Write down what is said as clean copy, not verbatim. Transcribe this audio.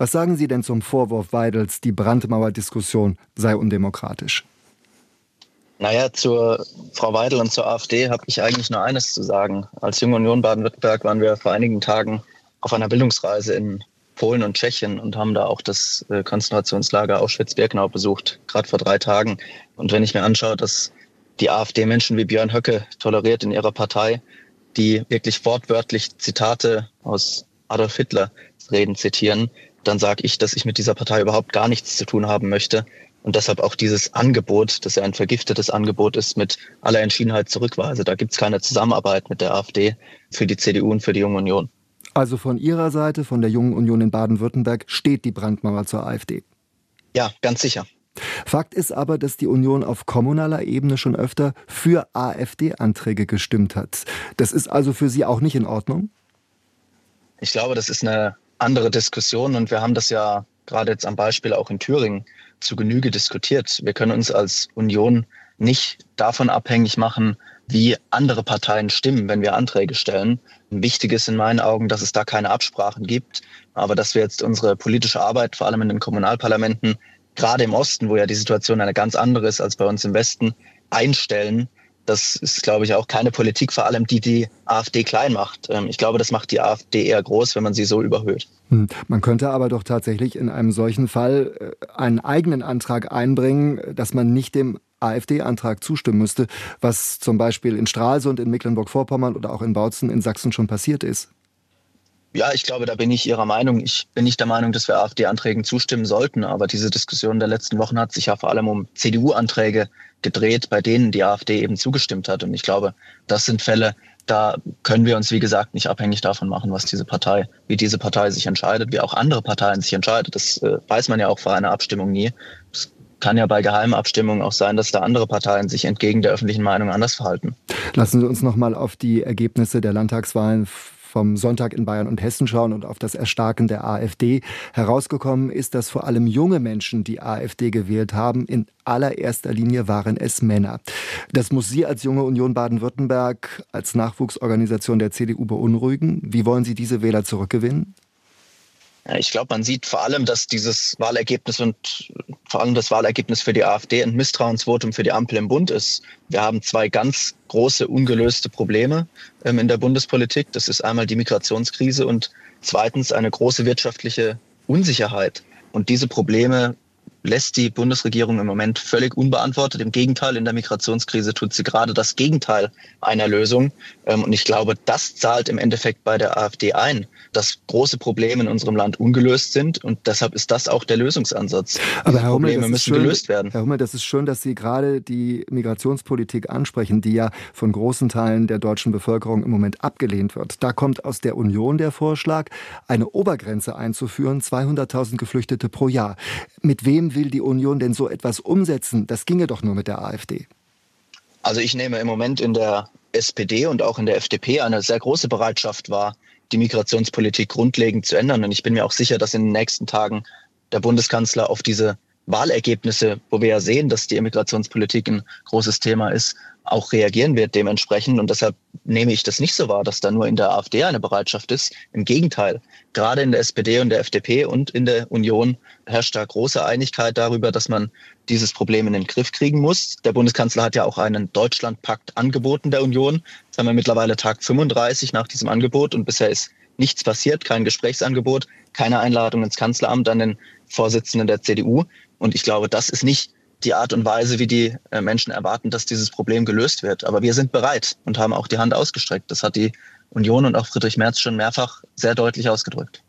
Was sagen Sie denn zum Vorwurf Weidels, die Brandmauer-Diskussion sei undemokratisch? Naja, zur Frau Weidel und zur AfD habe ich eigentlich nur eines zu sagen. Als Junge Union Baden-Württemberg waren wir vor einigen Tagen auf einer Bildungsreise in Polen und Tschechien und haben da auch das Konzentrationslager Auschwitz-Birkenau besucht, gerade vor 3 Tagen. Und wenn ich mir anschaue, dass die AfD Menschen wie Björn Höcke toleriert in ihrer Partei, die wirklich wortwörtlich Zitate aus Adolf Hitler Reden zitieren, dann sage ich, dass ich mit dieser Partei überhaupt gar nichts zu tun haben möchte. Und deshalb auch dieses Angebot, das ja ein vergiftetes Angebot ist, mit aller Entschiedenheit zurückweise. Da gibt es keine Zusammenarbeit mit der AfD für die CDU und für die Junge Union. Also von Ihrer Seite, von der Jungen Union in Baden-Württemberg, steht die Brandmauer zur AfD? Ja, ganz sicher. Fakt ist aber, dass die Union auf kommunaler Ebene schon öfter für AfD-Anträge gestimmt hat. Das ist also für Sie auch nicht in Ordnung? Ich glaube, das ist eine andere Diskussion und wir haben das ja gerade jetzt am Beispiel auch in Thüringen zu Genüge diskutiert. Wir können uns als Union nicht davon abhängig machen, wie andere Parteien stimmen, wenn wir Anträge stellen. Wichtig ist in meinen Augen, dass es da keine Absprachen gibt, aber dass wir jetzt unsere politische Arbeit, vor allem in den Kommunalparlamenten, gerade im Osten, wo ja die Situation eine ganz andere ist als bei uns im Westen, einstellen. Das ist, glaube ich, auch keine Politik, vor allem die AfD klein macht. Ich glaube, das macht die AfD eher groß, wenn man sie so überhöht. Man könnte aber doch tatsächlich in einem solchen Fall einen eigenen Antrag einbringen, dass man nicht dem AfD-Antrag zustimmen müsste, was zum Beispiel in Stralsund, in Mecklenburg-Vorpommern oder auch in Bautzen in Sachsen schon passiert ist. Ja, ich glaube, da bin ich Ihrer Meinung. Ich bin nicht der Meinung, dass wir AfD-Anträgen zustimmen sollten. Aber diese Diskussion der letzten Wochen hat sich ja vor allem um CDU-Anträge gedreht, bei denen die AfD eben zugestimmt hat. Und ich glaube, das sind Fälle, da können wir uns, wie gesagt, nicht abhängig davon machen, wie diese Partei sich entscheidet, wie auch andere Parteien sich entscheiden. Das weiß man ja auch vor einer Abstimmung nie. Es kann ja bei geheimen Abstimmungen auch sein, dass da andere Parteien sich entgegen der öffentlichen Meinung anders verhalten. Lassen Sie uns noch mal auf die Ergebnisse der Landtagswahlen vom Sonntag in Bayern und Hessen schauen und auf das Erstarken der AfD. Herausgekommen ist, dass vor allem junge Menschen die AfD gewählt haben. In allererster Linie waren es Männer. Das muss Sie als Junge Union Baden-Württemberg, als Nachwuchsorganisation der CDU beunruhigen. Wie wollen Sie diese Wähler zurückgewinnen? Ja, ich glaube, man sieht vor allem, dass dieses Wahlergebnis und vor allem das Wahlergebnis für die AfD ein Misstrauensvotum für die Ampel im Bund ist. Wir haben 2 ganz große ungelöste Probleme in der Bundespolitik. Das ist einmal die Migrationskrise und zweitens eine große wirtschaftliche Unsicherheit. Und diese Probleme lässt die Bundesregierung im Moment völlig unbeantwortet. Im Gegenteil, in der Migrationskrise tut sie gerade das Gegenteil einer Lösung. Und ich glaube, das zahlt im Endeffekt bei der AfD ein, dass große Probleme in unserem Land ungelöst sind. Und deshalb ist das auch der Lösungsansatz. Aber Herr Hummel, Probleme müssen gelöst werden. Herr Hummel, das ist schön, dass Sie gerade die Migrationspolitik ansprechen, die ja von großen Teilen der deutschen Bevölkerung im Moment abgelehnt wird. Da kommt aus der Union der Vorschlag, eine Obergrenze einzuführen, 200.000 Geflüchtete pro Jahr. Mit wem will die Union denn so etwas umsetzen? Das ginge doch nur mit der AfD. Also ich nehme im Moment in der SPD und auch in der FDP eine sehr große Bereitschaft wahr, die Migrationspolitik grundlegend zu ändern. Und ich bin mir auch sicher, dass in den nächsten Tagen der Bundeskanzler auf diese Wahlergebnisse, wo wir ja sehen, dass die Migrationspolitik ein großes Thema ist, auch reagieren wird dementsprechend. Und deshalb nehme ich das nicht so wahr, dass da nur in der AfD eine Bereitschaft ist. Im Gegenteil, gerade in der SPD und der FDP und in der Union herrscht da große Einigkeit darüber, dass man dieses Problem in den Griff kriegen muss. Der Bundeskanzler hat ja auch einen Deutschlandpakt angeboten der Union. Jetzt haben wir mittlerweile Tag 35 nach diesem Angebot und bisher ist nichts passiert, kein Gesprächsangebot, keine Einladung ins Kanzleramt an den Vorsitzenden der CDU. Und ich glaube, das ist nicht die Art und Weise, wie die Menschen erwarten, dass dieses Problem gelöst wird. Aber wir sind bereit und haben auch die Hand ausgestreckt. Das hat die Union und auch Friedrich Merz schon mehrfach sehr deutlich ausgedrückt.